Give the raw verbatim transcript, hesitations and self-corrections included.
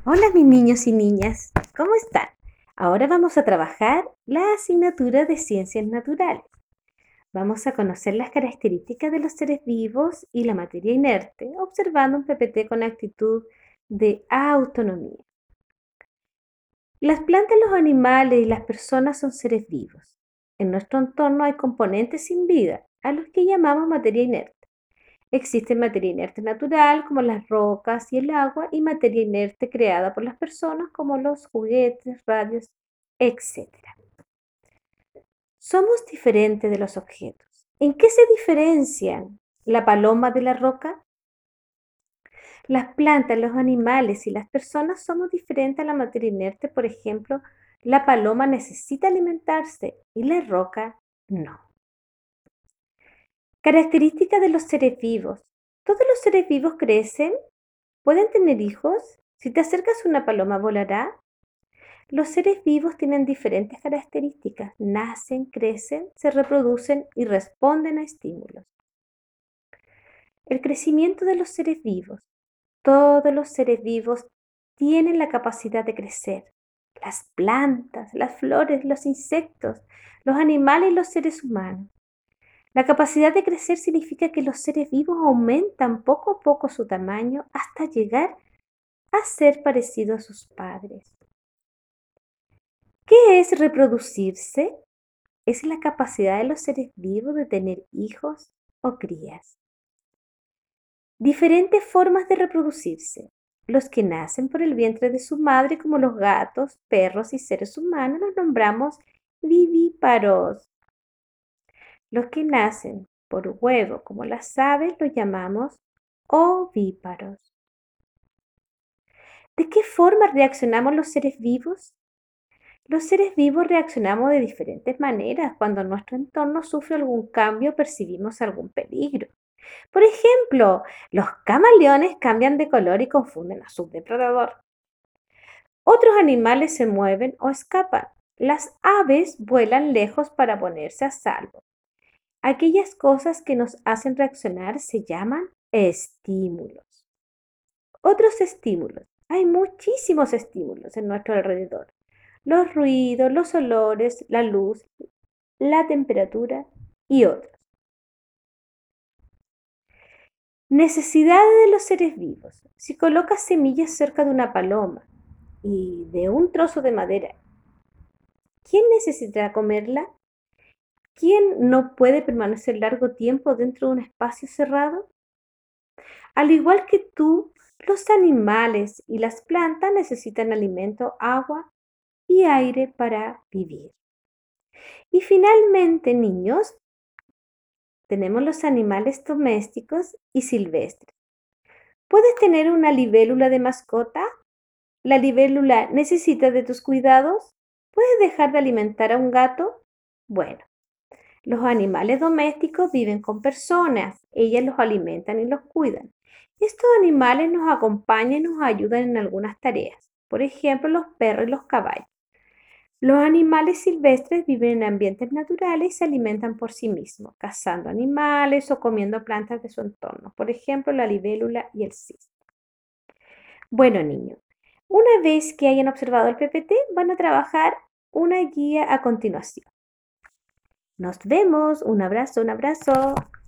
Hola mis niños y niñas, ¿cómo están? Ahora vamos a trabajar la asignatura de Ciencias Naturales. Vamos a conocer las características de los seres vivos y la materia inerte, observando un P P T con actitud de autonomía. Las plantas, los animales y las personas son seres vivos. En nuestro entorno hay componentes sin vida, a los que llamamos materia inerte. Existe materia inerte natural, como las rocas y el agua, y materia inerte creada por las personas, como los juguetes, radios, etcétera. Somos diferentes de los objetos. ¿En qué se diferencian la paloma de la roca? Las plantas, los animales y las personas somos diferentes a la materia inerte. Por ejemplo, la paloma necesita alimentarse y la roca no. Características de los seres vivos. ¿Todos los seres vivos crecen? ¿Pueden tener hijos? Si te acercas a una paloma, ¿volará? Los seres vivos tienen diferentes características. Nacen, crecen, se reproducen y responden a estímulos. El crecimiento de los seres vivos. Todos los seres vivos tienen la capacidad de crecer. Las plantas, las flores, los insectos, los animales y los seres humanos. La capacidad de crecer significa que los seres vivos aumentan poco a poco su tamaño hasta llegar a ser parecido a sus padres. ¿Qué es reproducirse? Es la capacidad de los seres vivos de tener hijos o crías. Diferentes formas de reproducirse. Los que nacen por el vientre de su madre, como los gatos, perros y seres humanos, los nombramos vivíparos. Los que nacen por huevo, como las aves, los llamamos ovíparos. ¿De qué forma reaccionamos los seres vivos? Los seres vivos reaccionamos de diferentes maneras cuando nuestro entorno sufre algún cambio o percibimos algún peligro. Por ejemplo, los camaleones cambian de color y confunden a su depredador. Otros animales se mueven o escapan. Las aves vuelan lejos para ponerse a salvo. Aquellas cosas que nos hacen reaccionar se llaman estímulos. Otros estímulos. Hay muchísimos estímulos en nuestro alrededor. Los ruidos, los olores, la luz, la temperatura y otros. Necesidades de los seres vivos. Si colocas semillas cerca de una paloma y de un trozo de madera, ¿quién necesitará comerla? ¿Quién no puede permanecer largo tiempo dentro de un espacio cerrado? Al igual que tú, los animales y las plantas necesitan alimento, agua y aire para vivir. Y finalmente, niños, tenemos los animales domésticos y silvestres. ¿Puedes tener una libélula de mascota? ¿La libélula necesita de tus cuidados? ¿Puedes dejar de alimentar a un gato? Bueno, los animales domésticos viven con personas. Ellas los alimentan y los cuidan. Estos animales nos acompañan y nos ayudan en algunas tareas. Por ejemplo, los perros y los caballos. Los animales silvestres viven en ambientes naturales y se alimentan por sí mismos, cazando animales o comiendo plantas de su entorno, por ejemplo, la libélula y el cisne. Bueno, niños, una vez que hayan observado el P P T, van a trabajar una guía a continuación. Nos vemos, un abrazo, un abrazo.